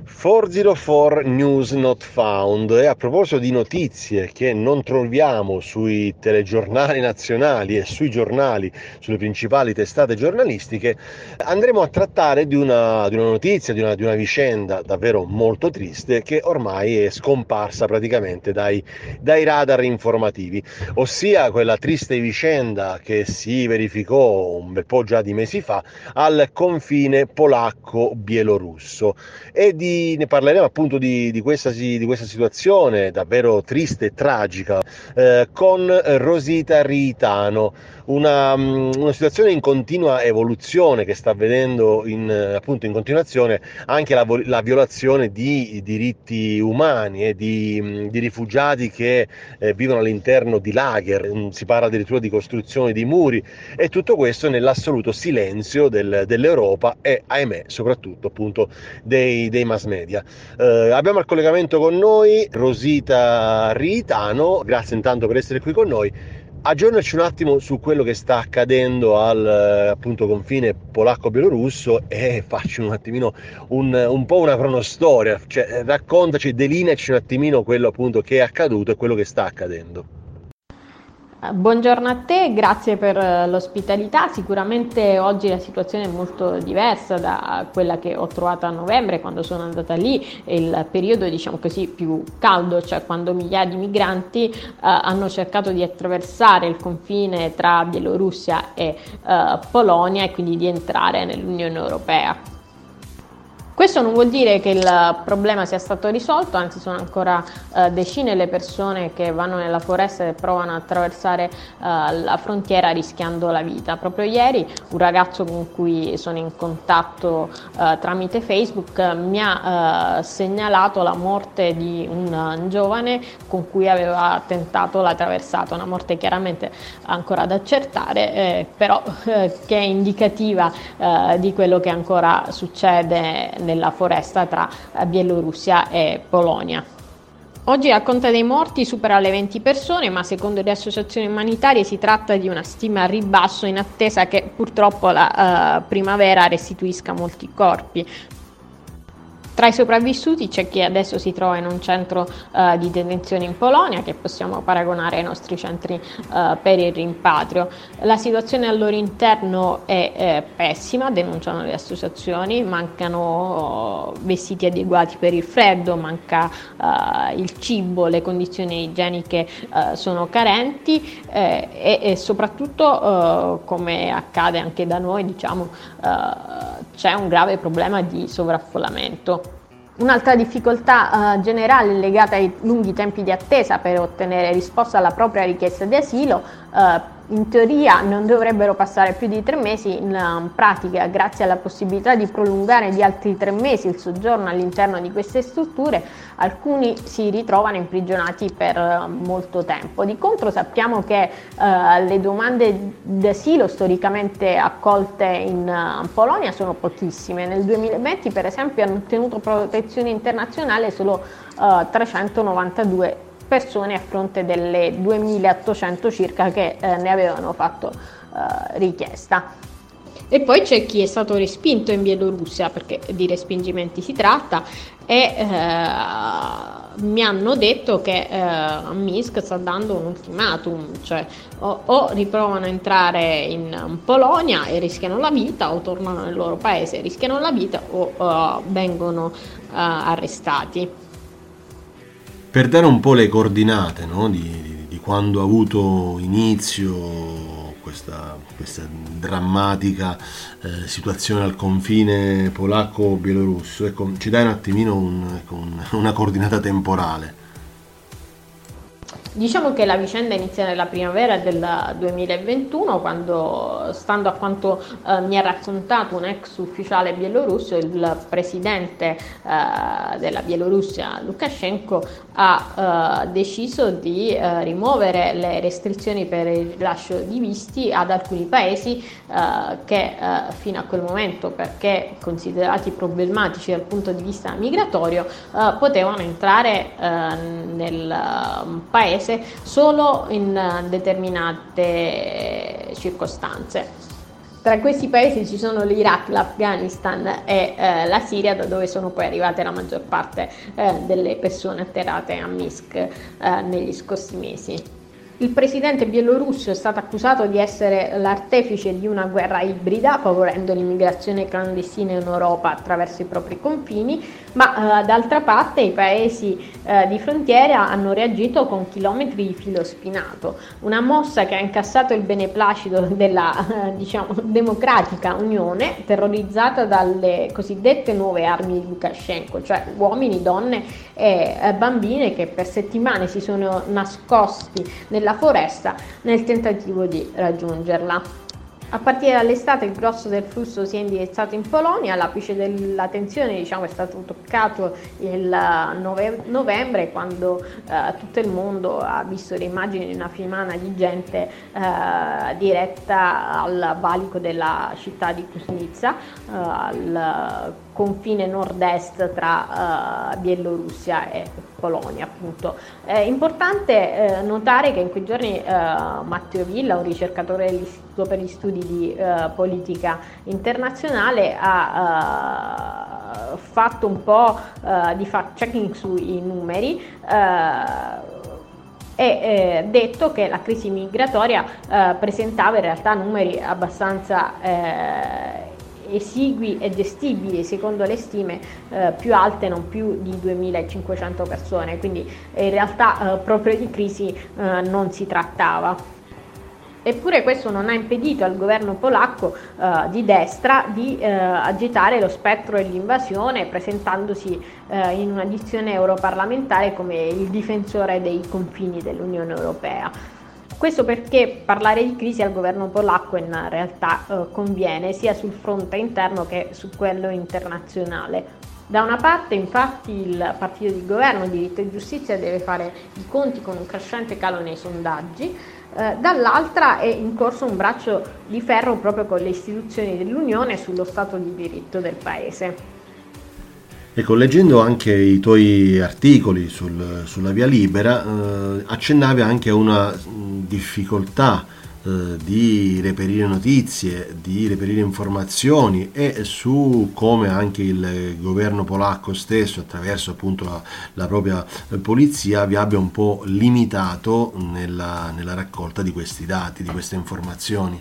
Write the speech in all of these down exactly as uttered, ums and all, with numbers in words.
quattrocentoquattro News Not Found. E a proposito di notizie che non troviamo sui telegiornali nazionali e sui giornali, sulle principali testate giornalistiche, andremo a trattare di una, di una notizia, di una, di una vicenda davvero molto triste che ormai è scomparsa praticamente dai, dai radar informativi, ossia quella triste vicenda che si verificò un bel po' già di mesi fa al confine polacco-bielorusso. E di, ne parleremo appunto di, di, questa, di questa situazione davvero triste e tragica eh, con Rosita Riitano, una, una situazione in continua evoluzione che sta vedendo in, appunto in continuazione anche la, la violazione di diritti umani e di, di rifugiati che eh, vivono all'interno di lager. Si parla addirittura di costruzione di muri, e tutto questo nell'assoluto silenzio del, dell'Europa e, ahimè, soprattutto appunto dei, dei mass media. Eh, abbiamo al collegamento con noi Rosita Riitano, grazie intanto per essere qui con noi. Aggiornaci un attimo su quello che sta accadendo al appunto confine polacco-bielorusso e facci un attimino un, un po' una cronostoria, cioè raccontaci, delineaci un attimino quello appunto che è accaduto e quello che sta accadendo. Buongiorno a te, grazie per l'ospitalità. Sicuramente oggi la situazione è molto diversa da quella che ho trovato a novembre quando sono andata lì, il periodo diciamo così più caldo, cioè quando migliaia di migranti eh, hanno cercato di attraversare il confine tra Bielorussia e eh, Polonia e quindi di entrare nell'Unione Europea. Questo non vuol dire che il problema sia stato risolto, anzi sono ancora eh, decine le persone che vanno nella foresta e provano a attraversare eh, la frontiera rischiando la vita. Proprio ieri un ragazzo con cui sono in contatto eh, tramite Facebook mi ha eh, segnalato la morte di un, un giovane con cui aveva tentato la traversata, una morte chiaramente ancora da accertare, eh, però eh, che è indicativa eh, di quello che ancora succede nella foresta tra Bielorussia e Polonia. Oggi la conta dei morti supera le venti persone, ma secondo le associazioni umanitarie si tratta di una stima a ribasso in attesa che purtroppo la uh, primavera restituisca molti corpi. Tra i sopravvissuti c'è chi adesso si trova in un centro uh, di detenzione in Polonia, che possiamo paragonare ai nostri centri uh, per il rimpatrio. La situazione al loro interno è eh, pessima, denunciano le associazioni, mancano uh, vestiti adeguati per il freddo, manca uh, il cibo, le condizioni igieniche uh, sono carenti eh, e, e soprattutto, uh, come accade anche da noi, diciamo, uh, c'è un grave problema di sovraffollamento. Un'altra difficoltà uh, generale è legata ai lunghi tempi di attesa per ottenere risposta alla propria richiesta di asilo. Uh, in teoria non dovrebbero passare più di tre mesi, in uh, pratica, grazie alla possibilità di prolungare di altri tre mesi il soggiorno all'interno di queste strutture, alcuni si ritrovano imprigionati per uh, molto tempo. Di contro sappiamo che uh, le domande d'asilo storicamente accolte in uh, Polonia sono pochissime. Nel duemilaventi, per esempio, hanno ottenuto protezione internazionale solo uh, trecentonovantadue persone a fronte delle duemilaottocento circa che eh, ne avevano fatto eh, richiesta. E poi c'è chi è stato respinto in Bielorussia, perché di respingimenti si tratta, e eh, mi hanno detto che eh, Minsk sta dando un ultimatum, cioè o, o riprovano a entrare in Polonia e rischiano la vita, o tornano nel loro paese e rischiano la vita, o uh, vengono uh, arrestati. Per dare un po' le coordinate, no, di, di, di quando ha avuto inizio questa, questa drammatica eh, situazione al confine polacco-bielorusso, ecco, ci dai un attimino un, ecco, un, una coordinata temporale. Diciamo che la vicenda inizia nella primavera del duemilaventuno, quando, stando a quanto eh, mi ha raccontato un ex ufficiale bielorusso, il presidente eh, della Bielorussia, Lukashenko, ha eh, deciso di eh, rimuovere le restrizioni per il rilascio di visti ad alcuni paesi eh, che eh, fino a quel momento, perché considerati problematici dal punto di vista migratorio, eh, potevano entrare eh, nel paese solo in determinate circostanze. Tra questi paesi ci sono l'Iraq, l'Afghanistan e eh, la Siria, da dove sono poi arrivate la maggior parte eh, delle persone atterrate a Minsk eh, negli scorsi mesi. Il presidente bielorusso è stato accusato di essere l'artefice di una guerra ibrida, favorendo l'immigrazione clandestina in Europa attraverso i propri confini, ma eh, d'altra parte i paesi eh, di frontiera hanno reagito con chilometri di filo spinato, una mossa che ha incassato il beneplacito della eh, diciamo, democratica Unione, terrorizzata dalle cosiddette nuove armi di Lukashenko, cioè uomini, donne e eh, bambine che per settimane si sono nascosti nella la foresta nel tentativo di raggiungerla. A partire dall'estate il grosso del flusso si è indirizzato in Polonia, l'apice della tensione diciamo, è stato toccato il nove novembre quando eh, tutto il mondo ha visto le immagini di una fiumana di gente eh, diretta al valico della città di Kuznitsa, eh, al confine nord-est tra uh, Bielorussia e Polonia, appunto. È importante eh, notare che in quei giorni eh, Matteo Villa, un ricercatore dell'Istituto per gli Studi di eh, Politica Internazionale, ha eh, fatto un po' eh, di fact-checking sui numeri eh, e eh, detto che la crisi migratoria eh, presentava in realtà numeri abbastanza eh, esigui e gestibili, secondo le stime eh, più alte, non più di duemilacinquecento persone, quindi in realtà eh, proprio di crisi eh, non si trattava. Eppure questo non ha impedito al governo polacco eh, di destra di eh, agitare lo spettro dell'invasione, presentandosi eh, in una dizione europarlamentare come il difensore dei confini dell'Unione Europea. Questo perché parlare di crisi al governo polacco in realtà eh, conviene sia sul fronte interno che su quello internazionale. Da una parte infatti il partito di governo Diritto e Giustizia deve fare i conti con un crescente calo nei sondaggi, eh, dall'altra è in corso un braccio di ferro proprio con le istituzioni dell'Unione sullo stato di diritto del paese. Ecco, leggendo anche i tuoi articoli sul, sulla Via Libera, eh, accennavi anche a una difficoltà eh, di reperire notizie, di reperire informazioni e su come anche il governo polacco stesso, attraverso appunto la, la propria polizia, vi abbia un po' limitato nella, nella raccolta di questi dati, di queste informazioni.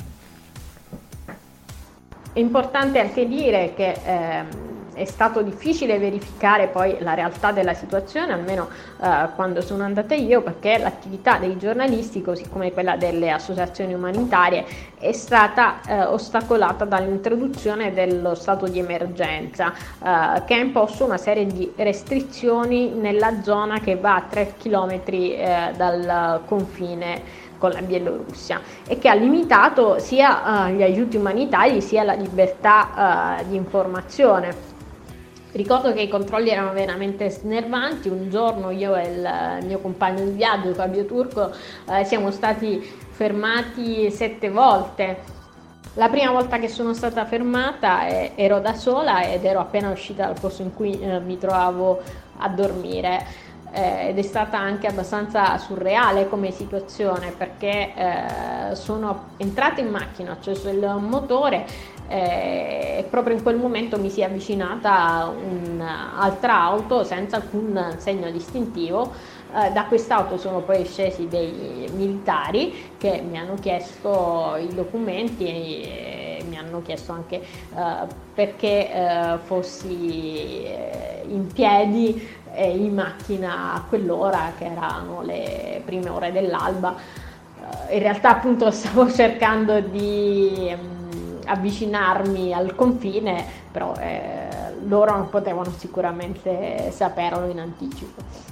È importante anche dire che eh, è stato difficile verificare poi la realtà della situazione, almeno eh, quando sono andata io, perché l'attività dei giornalisti, così come quella delle associazioni umanitarie, è stata eh, ostacolata dall'introduzione dello stato di emergenza, eh, che ha imposto una serie di restrizioni nella zona che va a tre chilometri eh, dal confine con la Bielorussia e che ha limitato sia uh, gli aiuti umanitari sia la libertà uh, di informazione. Ricordo che i controlli erano veramente snervanti. Un giorno io e il mio compagno di viaggio Fabio Turco eh, siamo stati fermati sette volte. La prima volta che sono stata fermata eh, ero da sola ed ero appena uscita dal posto in cui eh, mi trovavo a dormire. Eh, ed è stata anche abbastanza surreale come situazione, perché eh, sono entrata in macchina, ho acceso il motore eh, e proprio in quel momento mi si è avvicinata un'altra auto senza alcun segno distintivo. Eh, da quest'auto sono poi scesi dei militari che mi hanno chiesto i documenti e mi hanno chiesto anche eh, perché eh, fossi eh, in piedi in macchina a quell'ora, che erano le prime ore dell'alba. In realtà appunto stavo cercando di um, avvicinarmi al confine, però eh, loro non potevano sicuramente saperlo in anticipo.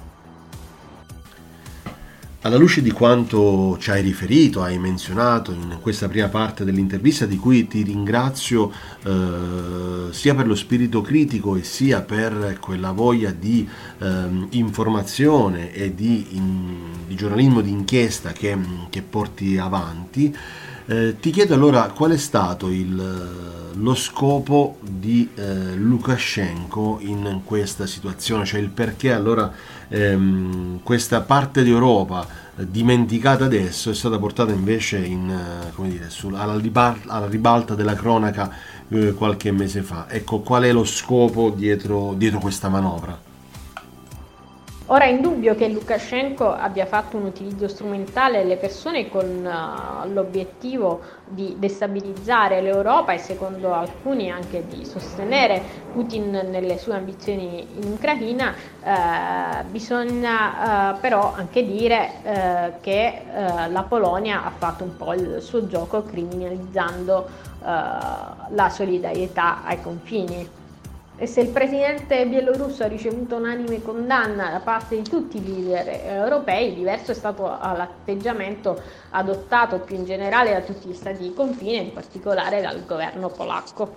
Alla luce di quanto ci hai riferito, hai menzionato in questa prima parte dell'intervista, di cui ti ringrazio eh, sia per lo spirito critico e sia per quella voglia di eh, informazione e di, in, di giornalismo di inchiesta che, che porti avanti, eh, ti chiedo allora qual è stato il, lo scopo di eh, Lukashenko in questa situazione, cioè il perché allora ehm, questa parte d'Europa dimenticata adesso è stata portata invece in, come dire, sul, alla, ribalta, alla ribalta della cronaca eh, qualche mese fa. Ecco, qual è lo scopo dietro, dietro questa manovra? Ora è indubbio che Lukashenko abbia fatto un utilizzo strumentale delle persone con uh, l'obiettivo di destabilizzare l'Europa e secondo alcuni anche di sostenere Putin nelle sue ambizioni in Ucraina. Uh, bisogna uh, però anche dire uh, che uh, la Polonia ha fatto un po' il suo gioco criminalizzando uh, la solidarietà ai confini. E se il presidente bielorusso ha ricevuto unanime condanna da parte di tutti i leader europei, diverso è stato l'atteggiamento adottato più in generale da tutti gli stati di confine, in particolare dal governo polacco.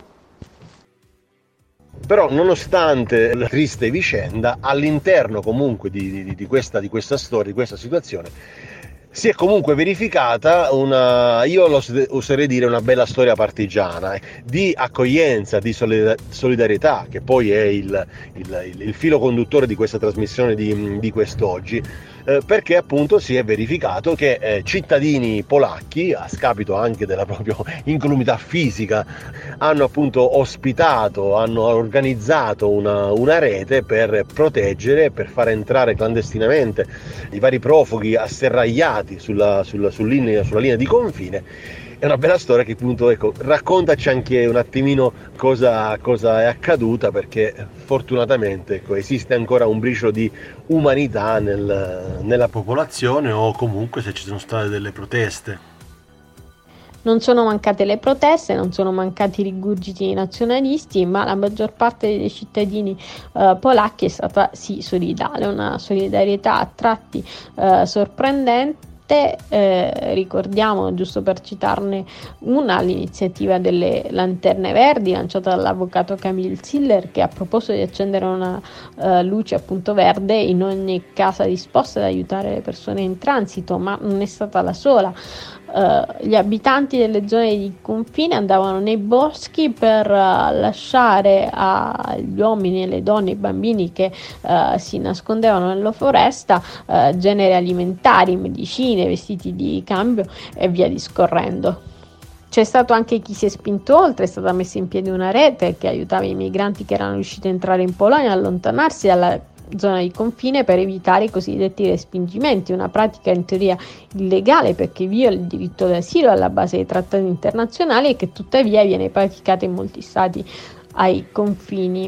Però nonostante la triste vicenda, all'interno comunque di, di, di, questa, di questa storia, di questa situazione, si è comunque verificata una, io lo oserei dire, una bella storia partigiana, eh, di accoglienza, di solidarietà, che poi è il, il, il filo conduttore di questa trasmissione di, di quest'oggi, eh, perché appunto si è verificato che eh, cittadini polacchi, a scapito anche della propria incolumità fisica, hanno appunto ospitato, hanno organizzato una, una rete per proteggere, per far entrare clandestinamente i vari profughi asserragliati sulla, sulla, sulla, linea, sulla linea di confine. È una bella storia che appunto, ecco, raccontaci anche un attimino cosa, cosa è accaduta, perché fortunatamente, ecco, esiste ancora un briciolo di umanità nel, nella popolazione, o comunque se ci sono state delle proteste. Non sono mancate le proteste, non sono mancati i rigurgiti nazionalisti, ma la maggior parte dei cittadini eh, polacchi è stata sì solidale, una solidarietà a tratti eh, sorprendente. Eh, ricordiamo, giusto per citarne una, l'iniziativa delle lanterne verdi lanciata dall'avvocato Kamil Ziller, che a proposito di accendere una uh, luce appunto verde in ogni casa disposta ad aiutare le persone in transito, ma non è stata la sola. Uh, gli abitanti delle zone di confine andavano nei boschi per uh, lasciare agli uomini e le donne, i bambini che uh, si nascondevano nella foresta, uh, generi alimentari, medicine, vestiti di cambio e via discorrendo. C'è stato anche chi si è spinto oltre, è stata messa in piedi una rete che aiutava i migranti che erano riusciti a entrare in Polonia ad allontanarsi dalla zona di confine per evitare i cosiddetti respingimenti, una pratica in teoria illegale perché viola il diritto d'asilo alla base dei trattati internazionali e che tuttavia viene praticata in molti stati ai confini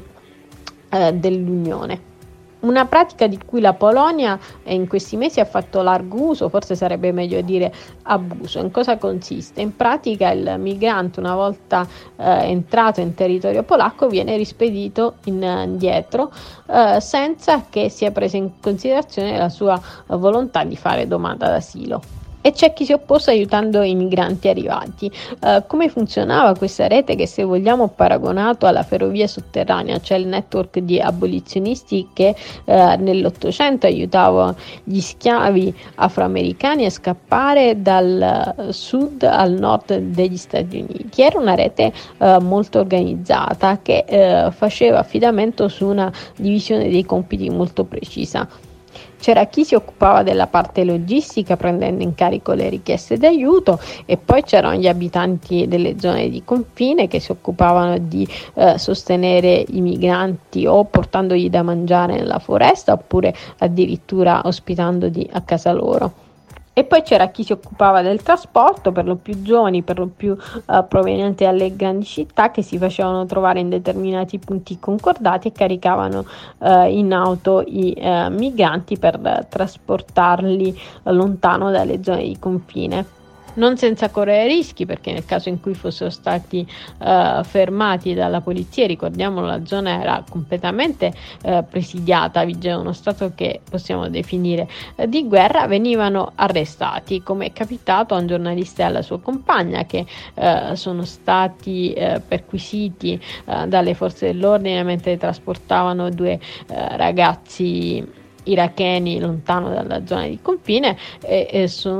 eh, dell'Unione. Una pratica di cui la Polonia in questi mesi ha fatto largo uso, forse sarebbe meglio dire abuso. In cosa consiste? In pratica il migrante, una volta eh, entrato in territorio polacco, viene rispedito in, indietro eh, senza che sia presa in considerazione la sua volontà di fare domanda d'asilo. E c'è chi si è opposto aiutando i migranti arrivati. Uh, come funzionava questa rete, che se vogliamo paragonato alla ferrovia sotterranea, cioè il network di abolizionisti che uh, nell'Ottocento aiutava gli schiavi afroamericani a scappare dal sud al nord degli Stati Uniti? Era una rete uh, molto organizzata che uh, faceva affidamento su una divisione dei compiti molto precisa. C'era chi si occupava della parte logistica prendendo in carico le richieste d'aiuto, e poi c'erano gli abitanti delle zone di confine che si occupavano di eh, sostenere i migranti o portandogli da mangiare nella foresta oppure addirittura ospitandoli a casa loro. E poi c'era chi si occupava del trasporto, per lo più giovani, per lo più uh, provenienti dalle grandi città, che si facevano trovare in determinati punti concordati e caricavano uh, in auto i uh, migranti per uh, trasportarli uh, lontano dalle zone di confine. Non senza correre rischi, perché nel caso in cui fossero stati uh, fermati dalla polizia, ricordiamolo, la zona era completamente uh, presidiata, vigeva uno stato che possiamo definire uh, di guerra, venivano arrestati, come è capitato a un giornalista e alla sua compagna, che uh, sono stati uh, perquisiti uh, dalle forze dell'ordine mentre trasportavano due uh, ragazzi iracheni lontano dalla zona di confine e, e sono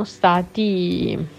stati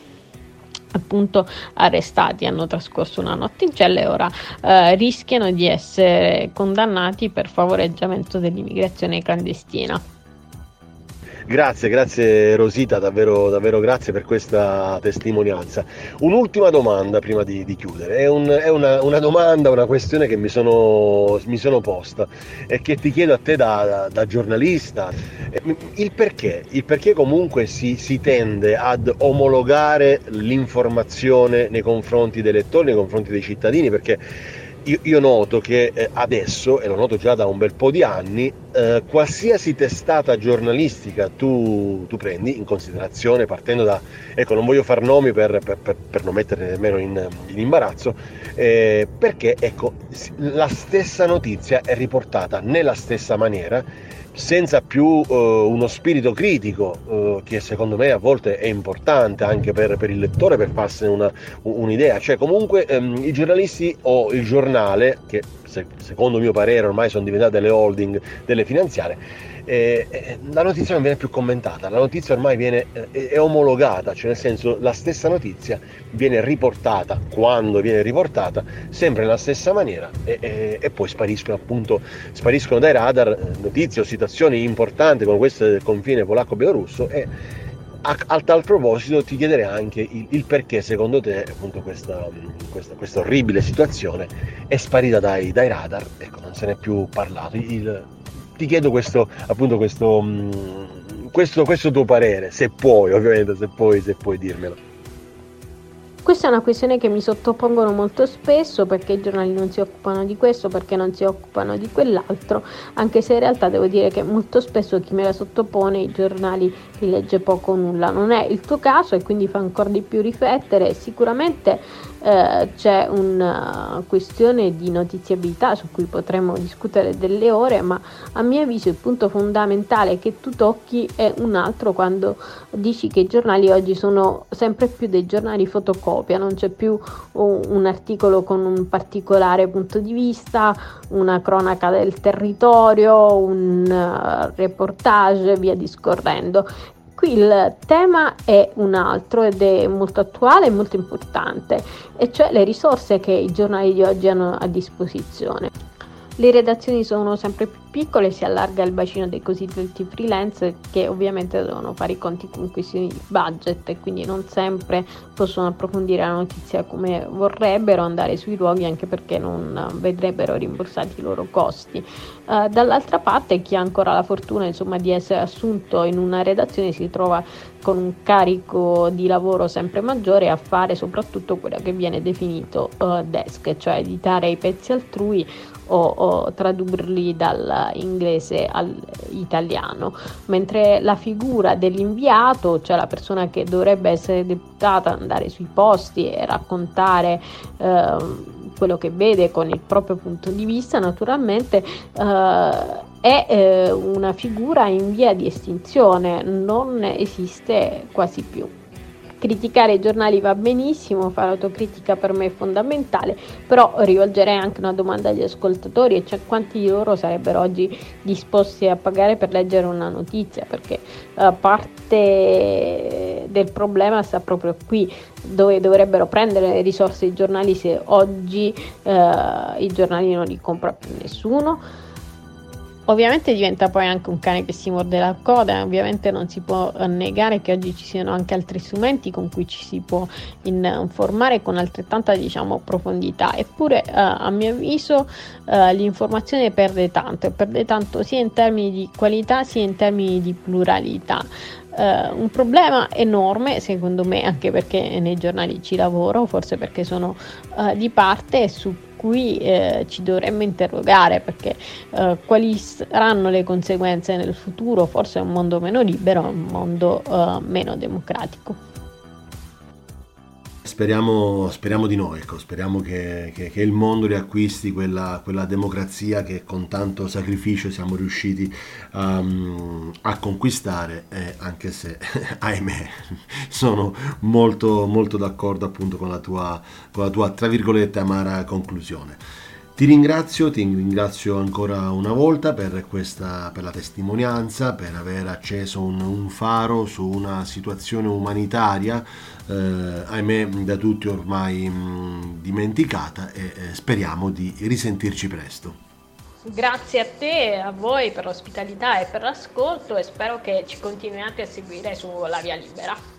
appunto arrestati, hanno trascorso una notte in cella e ora eh, rischiano di essere condannati per favoreggiamento dell'immigrazione clandestina. Grazie, grazie Rosita, davvero, davvero grazie per questa testimonianza. Un'ultima domanda prima di, di chiudere, è, un- è una, una domanda, una questione che mi sono, mi sono posta e che ti chiedo a te da, da- da giornalista. Eh, Il perché, il perché comunque si, si tende ad omologare l'informazione nei confronti dei lettori, nei confronti dei cittadini, perché io, io noto che eh, adesso, e lo noto già da un bel po' di anni, eh, qualsiasi testata giornalistica tu, tu prendi in considerazione, partendo da, ecco, non voglio far nomi per, per, per, per non mettere nemmeno in, in imbarazzo, eh, perché ecco, la stessa notizia è riportata nella stessa maniera, senza più eh, uno spirito critico, eh, che secondo me a volte è importante anche per, per il lettore, per farsene una, un'idea. Cioè comunque ehm, i giornalisti o il giornale, che se, secondo mio parere ormai sono diventate delle holding, delle finanziarie, eh, eh, la notizia non viene più commentata, la notizia ormai viene, eh, è omologata, cioè nel senso la stessa notizia viene riportata, quando viene riportata, sempre nella stessa maniera, e, e, e poi spariscono appunto, spariscono dai radar eh, notizie o situazioni importanti come queste del confine polacco-bielorusso. E a, a tal proposito ti chiederei anche il, il perché secondo te appunto questa, questa, questa orribile situazione è sparita dai, dai radar, ecco, non se n'è più parlato. Il, ti chiedo questo, appunto questo, questo, questo tuo parere, se puoi, ovviamente, se puoi, se puoi dirmelo. Questa è una questione che mi sottopongono molto spesso, perché i giornali non si occupano di questo, perché non si occupano di quell'altro, anche se in realtà devo dire che molto spesso chi me la sottopone i giornali li legge poco o nulla. Non è il tuo caso e quindi fa ancora di più riflettere. Sicuramente eh, c'è una questione di notiziabilità su cui potremmo discutere delle ore, ma a mio avviso il punto fondamentale che tu tocchi è un altro, quando dici che i giornali oggi sono sempre più dei giornali fotocopia. Non c'è più un, un articolo con un particolare punto di vista, una cronaca del territorio, un uh, reportage, via discorrendo. Qui il tema è un altro ed è molto attuale e molto importante, e cioè le risorse che i giornali di oggi hanno a disposizione. Le redazioni sono sempre più piccole, si allarga il bacino dei cosiddetti freelance, che ovviamente devono fare i conti con questioni di budget e quindi non sempre possono approfondire la notizia come vorrebbero, andare sui luoghi, anche perché non vedrebbero rimborsati i loro costi. Uh, dall'altra parte chi ha ancora la fortuna, insomma, di essere assunto in una redazione si trova con un carico di lavoro sempre maggiore a fare soprattutto quello che viene definito uh, desk, cioè editare i pezzi altrui o, o tradurli dall'inglese all'italiano, mentre la figura dell'inviato, cioè la persona che dovrebbe essere deputata ad andare sui posti e raccontare eh, quello che vede con il proprio punto di vista, naturalmente eh, è eh, una figura in via di estinzione, non esiste quasi più. Criticare i giornali va benissimo, fare autocritica per me è fondamentale, però rivolgerei anche una domanda agli ascoltatori, e cioè quanti di loro sarebbero oggi disposti a pagare per leggere una notizia, perché uh, parte del problema sta proprio qui, dove dovrebbero prendere le risorse i giornali se oggi uh, i giornali non li compra più nessuno. Ovviamente diventa poi anche un cane che si morde la coda, ovviamente non si può negare che oggi ci siano anche altri strumenti con cui ci si può informare con altrettanta, diciamo, profondità, eppure eh, a mio avviso eh, l'informazione perde tanto, e perde tanto sia in termini di qualità sia in termini di pluralità. Uh, un problema enorme secondo me, anche perché nei giornali ci lavoro, forse perché sono uh, di parte, su cui eh, ci dovremmo interrogare, perché eh, quali saranno le conseguenze nel futuro. Forse un mondo meno libero, un mondo eh, meno democratico. Speriamo, speriamo di no, ecco, speriamo che, che, che il mondo riacquisti quella, quella democrazia che con tanto sacrificio siamo riusciti um, a conquistare, eh, anche se, ahimè, sono molto, molto d'accordo appunto con la tua, con la tua, tra virgolette, amara conclusione. Ti ringrazio, ti ringrazio ancora una volta per questa, per la testimonianza, per aver acceso un, un faro su una situazione umanitaria, eh, ahimè da tutti ormai mh, dimenticata, e eh, speriamo di risentirci presto. Grazie a te, a voi per l'ospitalità e per l'ascolto, e spero che ci continuiate a seguire su La Via Libera.